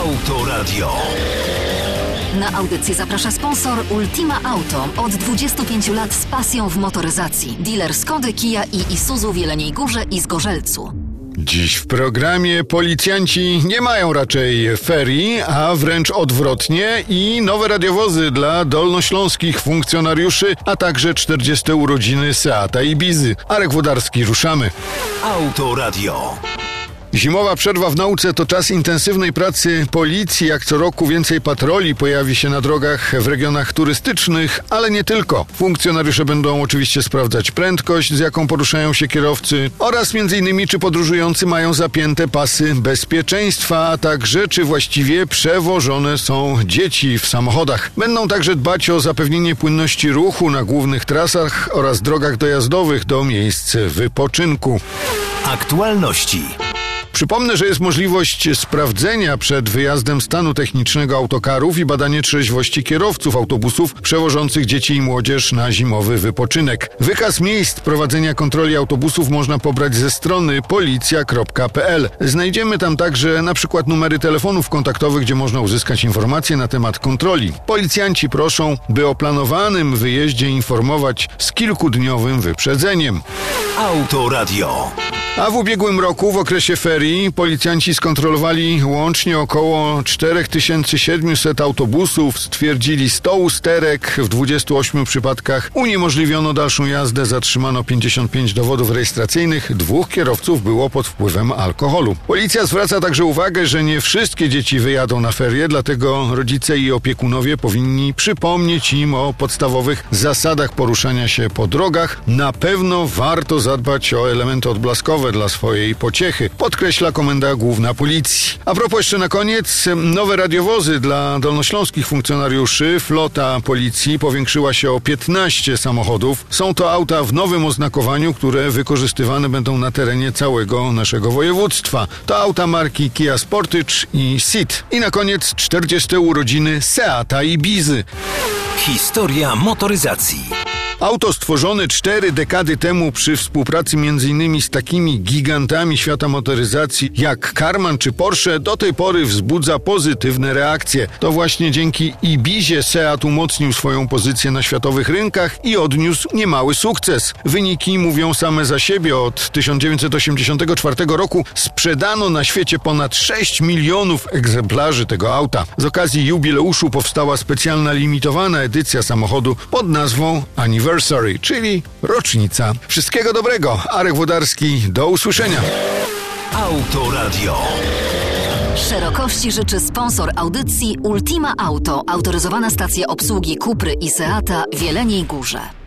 Autoradio. Na audycję zaprasza sponsor Ultima Auto. Od 25 lat z pasją w motoryzacji. Dealer Skody, Kia i Isuzu w Jeleniej Górze i Zgorzelcu. Dziś w programie policjanci nie mają raczej ferii, a wręcz odwrotnie i nowe radiowozy dla dolnośląskich funkcjonariuszy, a także 40. urodziny Seata Ibizy. Arek Włodarski, ruszamy. Autoradio. Zimowa przerwa w nauce to czas intensywnej pracy policji. Jak co roku więcej patroli pojawi się na drogach w regionach turystycznych, ale nie tylko. Funkcjonariusze będą oczywiście sprawdzać prędkość, z jaką poruszają się kierowcy oraz m.in. czy podróżujący mają zapięte pasy bezpieczeństwa, a także czy właściwie przewożone są dzieci w samochodach. Będą także dbać o zapewnienie płynności ruchu na głównych trasach oraz drogach dojazdowych do miejsc wypoczynku. Aktualności. Przypomnę, że jest możliwość sprawdzenia przed wyjazdem stanu technicznego autokarów i badanie trzeźwości kierowców autobusów przewożących dzieci i młodzież na zimowy wypoczynek. Wykaz miejsc prowadzenia kontroli autobusów można pobrać ze strony policja.pl. Znajdziemy tam także na przykład numery telefonów kontaktowych, gdzie można uzyskać informacje na temat kontroli. Policjanci proszą, by o planowanym wyjeździe informować z kilkudniowym wyprzedzeniem. Autoradio. A w ubiegłym roku w okresie ferii policjanci skontrolowali łącznie około 4700 autobusów, stwierdzili 100 usterek, w 28 przypadkach uniemożliwiono dalszą jazdę, zatrzymano 55 dowodów rejestracyjnych, 2 kierowców było pod wpływem alkoholu. Policja zwraca także uwagę, że nie wszystkie dzieci wyjadą na ferie, dlatego rodzice i opiekunowie powinni przypomnieć im o podstawowych zasadach poruszania się po drogach. Na pewno warto zadbać o elementy odblaskowe dla swojej pociechy, podkreśla Komenda Główna Policji. A propos jeszcze na koniec, nowe radiowozy dla dolnośląskich funkcjonariuszy. Flota policji powiększyła się o 15 samochodów. Są to auta w nowym oznakowaniu, które wykorzystywane będą na terenie całego naszego województwa. To auta marki Kia Sportage i Ceed. I na koniec 40. urodziny Seata Ibizy. Historia motoryzacji. Auto stworzone 4 dekady temu przy współpracy m.in. z takimi gigantami świata motoryzacji jak Karmann czy Porsche do tej pory wzbudza pozytywne reakcje. To właśnie dzięki Ibizie Seat umocnił swoją pozycję na światowych rynkach i odniósł niemały sukces. Wyniki mówią same za siebie. Od 1984 roku sprzedano na świecie ponad 6 milionów egzemplarzy tego auta. Z okazji jubileuszu powstała specjalna limitowana edycja samochodu pod nazwą Anniversary, czyli rocznica. Wszystkiego dobrego. Arek Włodarski, do usłyszenia. Autoradio. Szerokości życzy sponsor audycji Ultima Auto, autoryzowana stacja obsługi Cupry i Seata w Jeleniej Górze.